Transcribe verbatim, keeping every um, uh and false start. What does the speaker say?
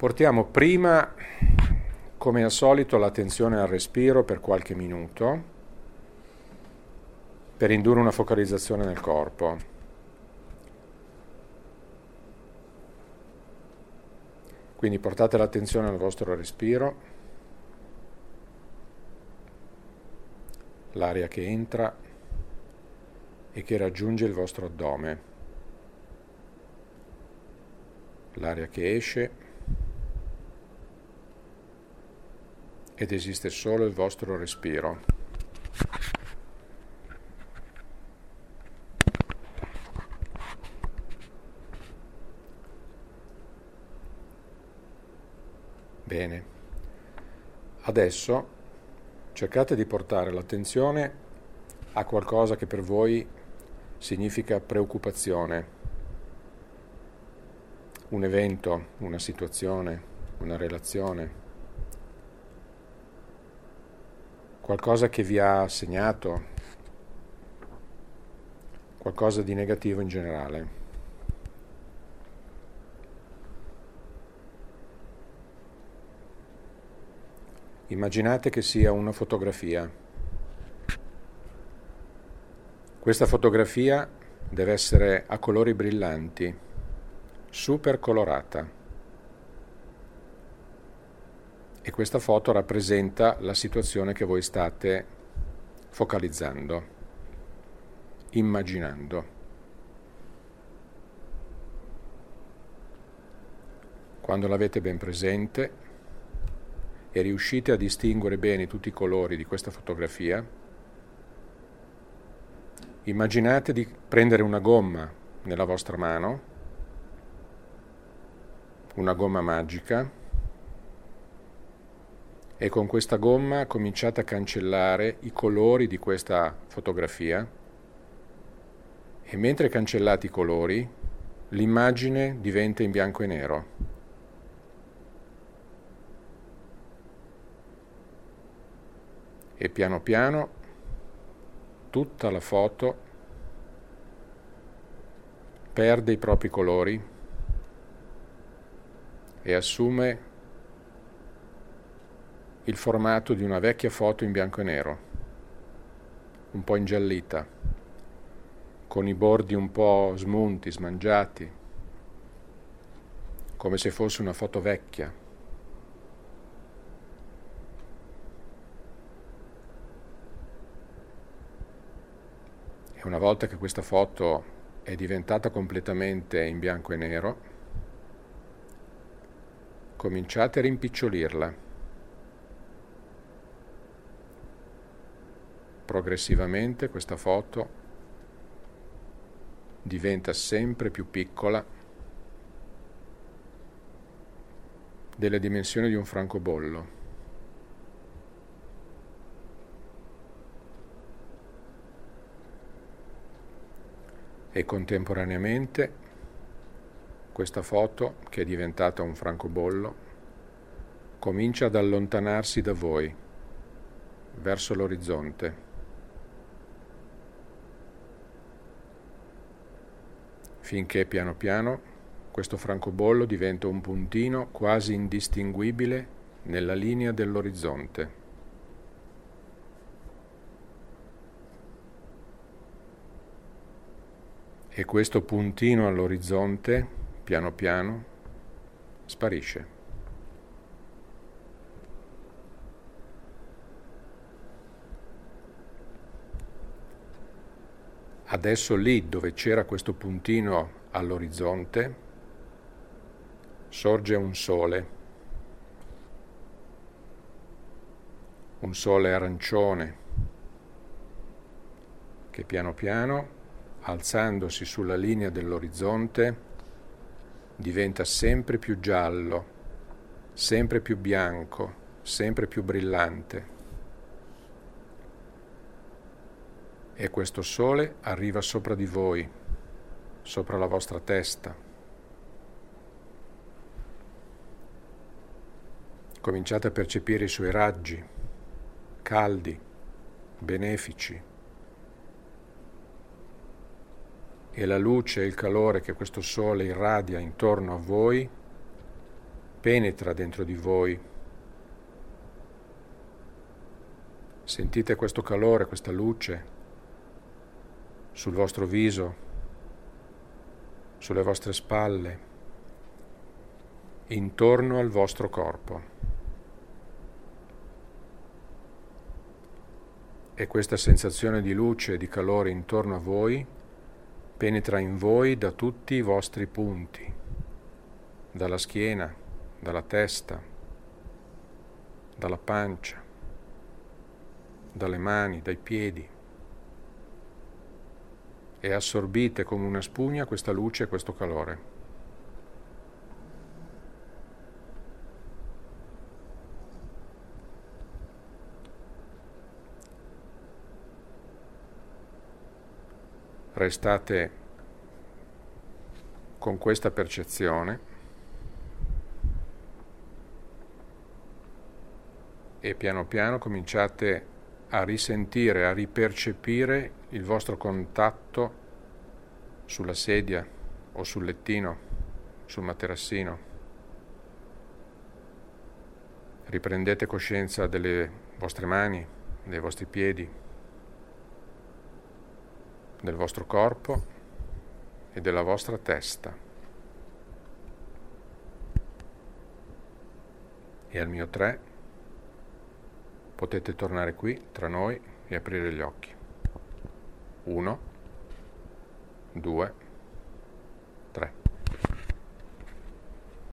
Portiamo prima, come al solito, l'attenzione al respiro per qualche minuto per indurre una focalizzazione nel corpo. Quindi portate l'attenzione al vostro respiro, l'aria che entra e che raggiunge il vostro addome, l'aria che esce ed esiste solo il vostro respiro. Bene, adesso cercate di portare l'attenzione a qualcosa che per voi significa preoccupazione, un evento, una situazione, una relazione, qualcosa che vi ha segnato, qualcosa di negativo in generale. Immaginate che sia una fotografia. Questa fotografia deve essere a colori brillanti, super colorata. E questa foto rappresenta la situazione che voi state focalizzando, immaginando. Quando l'avete ben presente e riuscite a distinguere bene tutti i colori di questa fotografia, immaginate di prendere una gomma nella vostra mano, una gomma magica, e con questa gomma cominciate a cancellare i colori di questa fotografia e mentre cancellate i colori, l'immagine diventa in bianco e nero. E piano piano tutta la foto perde i propri colori e assume il formato di una vecchia foto in bianco e nero, un po' ingiallita, con i bordi un po' smunti, smangiati, come se fosse una foto vecchia. E una volta che questa foto è diventata completamente in bianco e nero, cominciate a rimpicciolirla. Progressivamente questa foto diventa sempre più piccola, delle dimensioni di un francobollo. E contemporaneamente questa foto, che è diventata un francobollo, comincia ad allontanarsi da voi, verso l'orizzonte. Finché piano piano questo francobollo diventa un puntino quasi indistinguibile nella linea dell'orizzonte. E questo puntino all'orizzonte, piano piano, sparisce. Adesso lì dove c'era questo puntino all'orizzonte, sorge un sole, un sole arancione, che piano piano, alzandosi sulla linea dell'orizzonte, diventa sempre più giallo, sempre più bianco, sempre più brillante. E questo sole arriva sopra di voi, sopra la vostra testa. Cominciate a percepire i suoi raggi, caldi, benefici. E la luce e il calore che questo sole irradia intorno a voi penetra dentro di voi. Sentite questo calore, questa luce sul vostro viso, sulle vostre spalle, intorno al vostro corpo. E questa sensazione di luce e di calore intorno a voi penetra in voi da tutti i vostri punti, dalla schiena, dalla testa, dalla pancia, dalle mani, dai piedi, e assorbite come una spugna questa luce e questo calore. Restate con questa percezione e piano piano cominciate a risentire, a ripercepire il vostro contatto sulla sedia o sul lettino, sul materassino. Riprendete coscienza delle vostre mani, dei vostri piedi, del vostro corpo e della vostra testa. E al mio tre potete tornare qui tra noi e aprire gli occhi. Uno, due,